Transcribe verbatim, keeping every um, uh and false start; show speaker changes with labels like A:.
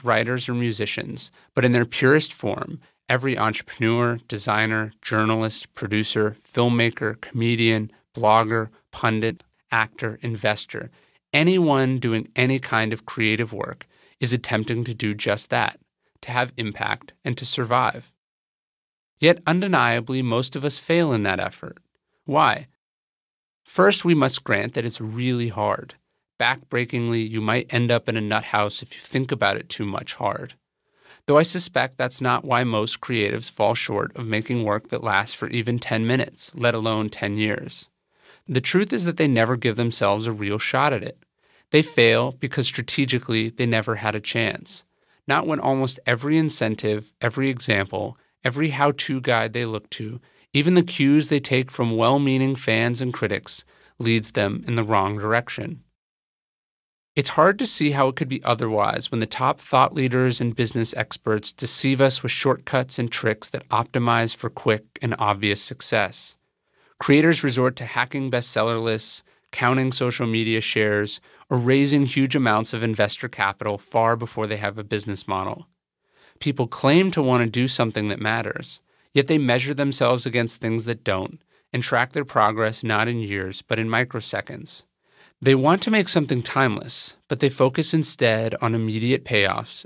A: writers, or musicians, but in their purest form, every entrepreneur, designer, journalist, producer, filmmaker, comedian, blogger, pundit, actor, investor, anyone doing any kind of creative work is attempting to do just that, to have impact and to survive. Yet undeniably, most of us fail in that effort. Why? First, we must grant that it's really hard. Backbreakingly, you might end up in a nut house if you think about it too much hard. Though I suspect that's not why most creatives fall short of making work that lasts for even ten minutes, let alone ten years. The truth is that they never give themselves a real shot at it. They fail because strategically they never had a chance. Not when almost every incentive, every example, every how-to guide they look to, even the cues they take from well-meaning fans and critics, leads them in the wrong direction. It's hard to see how it could be otherwise when the top thought leaders and business experts deceive us with shortcuts and tricks that optimize for quick and obvious success. Creators resort to hacking bestseller lists, counting social media shares, or raising huge amounts of investor capital far before they have a business model. People claim to want to do something that matters, yet they measure themselves against things that don't, and track their progress not in years but in microseconds. They want to make something timeless, but they focus instead on immediate payoffs